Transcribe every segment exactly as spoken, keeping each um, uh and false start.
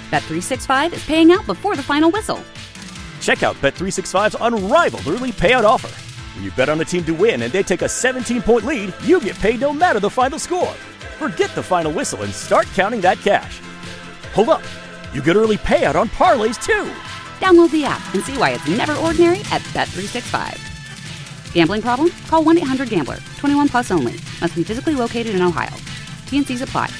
Bet three sixty-five is paying out before the final whistle. Check out Bet three sixty-five's unrivaled early payout offer. When you bet on a team to win and they take a seventeen-point lead, you get paid no matter the final score. Forget the final whistle and start counting that cash. Hold up. You get early payout on parlays, too. Download the app and see why it's never ordinary at Bet three sixty-five. Gambling problem? Call one eight hundred gambler. twenty-one plus only. Must be physically located in Ohio. T N Cs apply.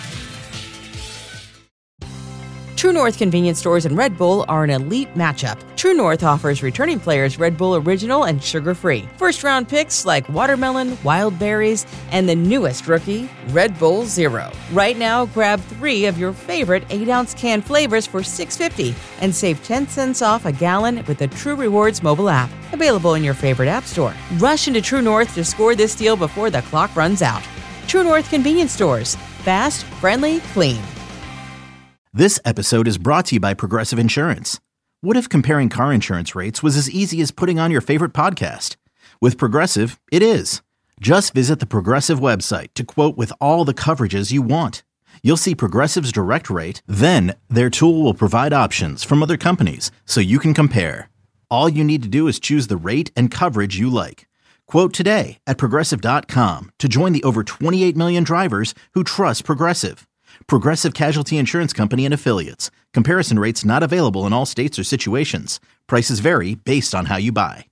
True North convenience stores and Red Bull are an elite matchup. True North offers returning players Red Bull Original and sugar-free. First-round picks like watermelon, wild berries, and the newest rookie, Red Bull Zero. Right now, grab three of your favorite eight-ounce can flavors for six dollars and fifty cents and save ten cents off a gallon with the True Rewards mobile app. Available in your favorite app store. Rush into True North to score this deal before the clock runs out. True North convenience stores. Fast, friendly, clean. This episode is brought to you by Progressive Insurance. What if comparing car insurance rates was as easy as putting on your favorite podcast? With Progressive, it is. Just visit the Progressive website to quote with all the coverages you want. You'll see Progressive's direct rate, then their tool will provide options from other companies so you can compare. All you need to do is choose the rate and coverage you like. Quote today at Progressive dot com to join the over twenty-eight million drivers who trust Progressive. Progressive Casualty Insurance Company and Affiliates. Comparison rates not available in all states or situations. Prices vary based on how you buy.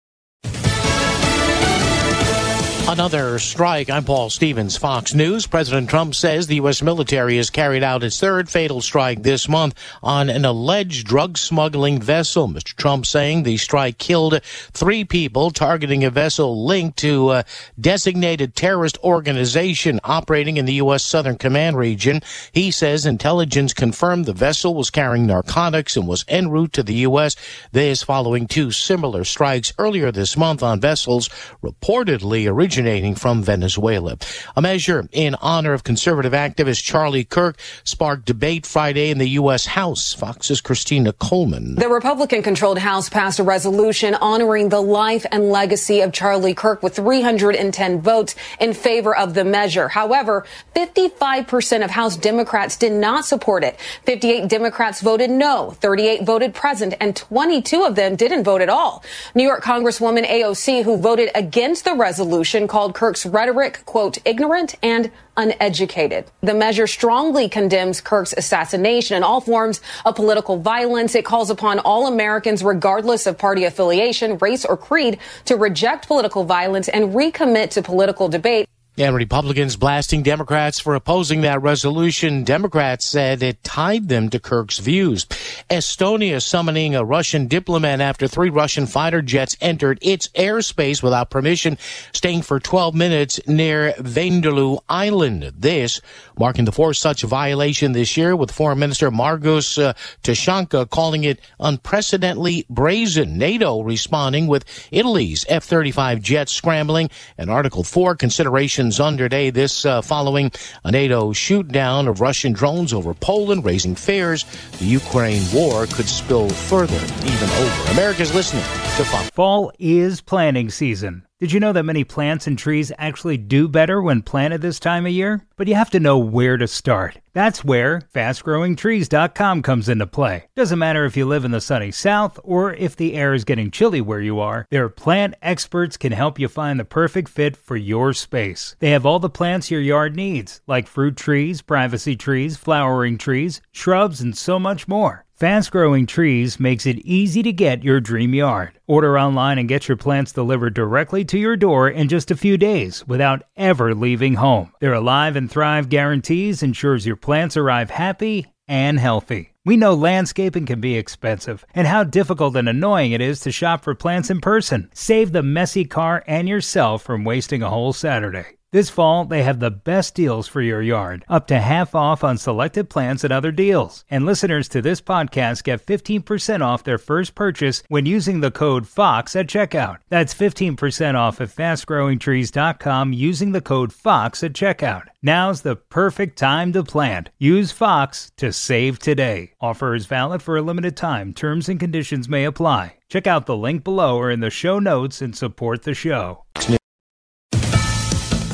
Another strike. I'm Paul Stevens, Fox News. President Trump says the U S military has carried out its third fatal strike this month on an alleged drug smuggling vessel. Mister Trump saying the strike killed three people, targeting a vessel linked to a designated terrorist organization operating in the U S Southern Command region. He says intelligence confirmed the vessel was carrying narcotics and was en route to the U S. This following two similar strikes earlier this month on vessels reportedly originating originating from Venezuela. A measure in honor of conservative activist Charlie Kirk sparked debate Friday in the U S House. Fox's Christina Coleman. The Republican-controlled House passed a resolution honoring the life and legacy of Charlie Kirk with three hundred ten votes in favor of the measure. However, fifty-five percent of House Democrats did not support it. fifty-eight Democrats voted no, thirty-eight voted present, and twenty-two of them didn't vote at all. New York Congresswoman A O C, who voted against the resolution, called Kirk's rhetoric, quote, ignorant and uneducated. The measure strongly condemns Kirk's assassination and all forms of political violence. It calls upon all Americans, regardless of party affiliation, race, or creed, to reject political violence and recommit to political debate. And Republicans blasting Democrats for opposing that resolution. Democrats said it tied them to Kirk's views. Estonia summoning a Russian diplomat after three Russian fighter jets entered its airspace without permission, staying for twelve minutes near Vendalu Island. This marking the fourth such violation this year, with Foreign Minister Margus uh, Tashanka calling it unprecedentedly brazen. NATO responding with Italy's F thirty-five jets scrambling, and Article four consideration underday, this uh, following a NATO shoot down of Russian drones over Poland, raising fears the Ukraine war could spill further, even over. America's listening to Fox. Fall is planting season. Did you know that many plants and trees actually do better when planted this time of year? But you have to know where to start. That's where fast growing trees dot com comes into play. Doesn't matter if you live in the sunny south or if the air is getting chilly where you are, their plant experts can help you find the perfect fit for your space. They have all the plants your yard needs, like fruit trees, privacy trees, flowering trees, shrubs, and so much more. Fast Growing Trees makes it easy to get your dream yard. Order online and get your plants delivered directly to your door in just a few days without ever leaving home. Their Alive and Thrive guarantees ensures your plants arrive happy and healthy. We know landscaping can be expensive and how difficult and annoying it is to shop for plants in person. Save the messy car and yourself from wasting a whole Saturday. This fall, they have the best deals for your yard, up to half off on selected plants and other deals. And listeners to this podcast get fifteen percent off their first purchase when using the code FOX at checkout. That's fifteen percent off at fast growing trees dot com using the code FOX at checkout. Now's the perfect time to plant. Use Fox to save today. Offer is valid for a limited time. Terms and conditions may apply. Check out the link below or in the show notes and support the show.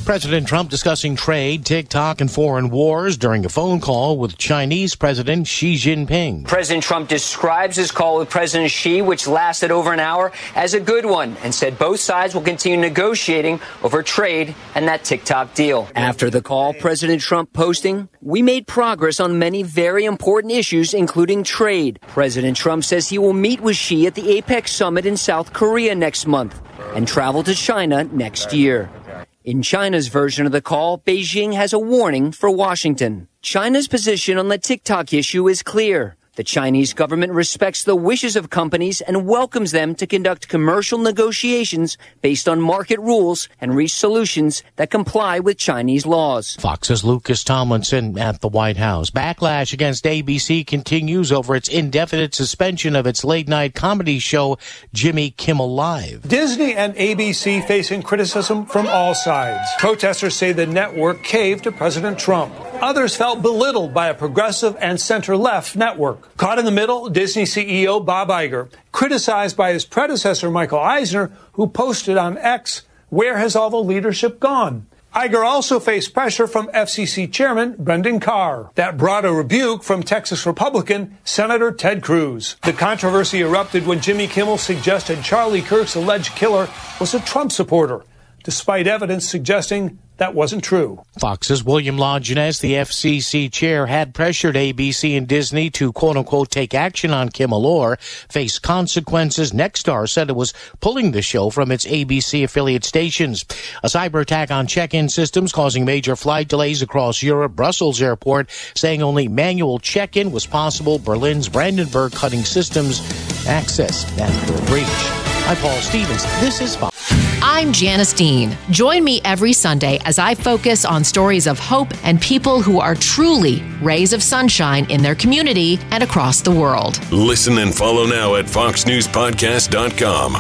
President Trump discussing trade, TikTok, and foreign wars during a phone call with Chinese President Xi Jinping. President Trump describes his call with President Xi, which lasted over an hour, as a good one, and said both sides will continue negotiating over trade and that TikTok deal. After the call, President Trump posting, "We made progress on many very important issues, including trade." President Trump says he will meet with Xi at the APEC summit in South Korea next month and travel to China next year. In China's version of the call, Beijing has a warning for Washington. China's position on the TikTok issue is clear. The Chinese government respects the wishes of companies and welcomes them to conduct commercial negotiations based on market rules and reach solutions that comply with Chinese laws. Fox's Lucas Tomlinson at the White House. Backlash against A B C continues over its indefinite suspension of its late-night comedy show, Jimmy Kimmel Live. Disney and A B C facing criticism from all sides. Protesters say the network caved to President Trump. Others felt belittled by a progressive and center-left network. Caught in the middle, Disney C E O Bob Iger, criticized by his predecessor Michael Eisner, who posted on X, "Where has all the leadership gone?" Iger also faced pressure from F C C Chairman Brendan Carr. That brought a rebuke from Texas Republican Senator Ted Cruz. The controversy erupted when Jimmy Kimmel suggested Charlie Kirk's alleged killer was a Trump supporter, despite evidence suggesting that wasn't true. Fox's William Longinus, the F C C chair, had pressured A B C and Disney to quote-unquote take action on Kimmel or face consequences. Nexstar said it was pulling the show from its A B C affiliate stations. A cyber attack on check-in systems causing major flight delays across Europe. Brussels airport saying only manual check-in was possible. Berlin's Brandenburg cutting systems access after a breach. I'm Paul Stevens. This is Fox. I'm Janice Dean. Join me every Sunday as I focus on stories of hope and people who are truly rays of sunshine in their community and across the world. Listen and follow now at fox news podcast dot com.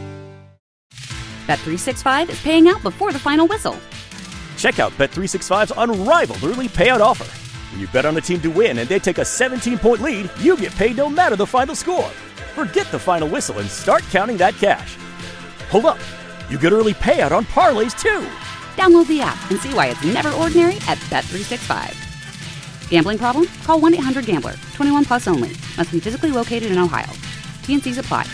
Bet three sixty-five is paying out before the final whistle. Check out Bet three sixty-five's unrivaled early payout offer. When you bet on a team to win and they take a seventeen-point lead, you get paid no matter the final score. Forget the final whistle and start counting that cash. Hold up. You get early payout on parlays, too. Download the app and see why it's never ordinary at Bet three sixty-five. Gambling problem? Call one eight hundred gambler. twenty-one plus only. Must be physically located in Ohio. T N Cs apply.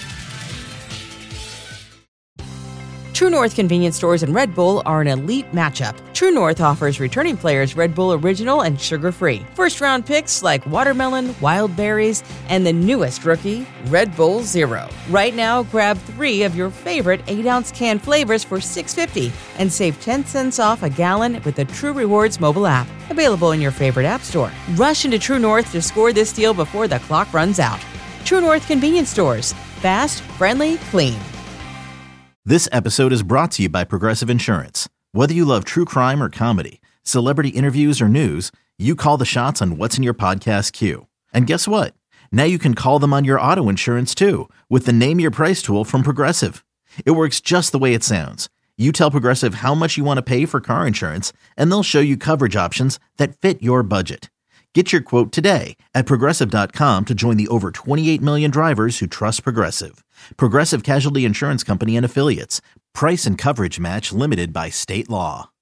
True North convenience stores and Red Bull are an elite matchup. True North offers returning players Red Bull Original and sugar-free. First-round picks like watermelon, wild berries, and the newest rookie, Red Bull Zero. Right now, grab three of your favorite eight-ounce can flavors for six dollars and fifty cents and save ten cents off a gallon with the True Rewards mobile app. Available in your favorite app store. Rush into True North to score this deal before the clock runs out. True North convenience stores. Fast, friendly, clean. This episode is brought to you by Progressive Insurance. Whether you love true crime or comedy, celebrity interviews or news, you call the shots on what's in your podcast queue. And guess what? Now you can call them on your auto insurance too with the Name Your Price tool from Progressive. It works just the way it sounds. You tell Progressive how much you want to pay for car insurance, and they'll show you coverage options that fit your budget. Get your quote today at Progressive dot com to join the over twenty-eight million drivers who trust Progressive. Progressive Casualty Insurance Company and Affiliates. Price and coverage match limited by state law.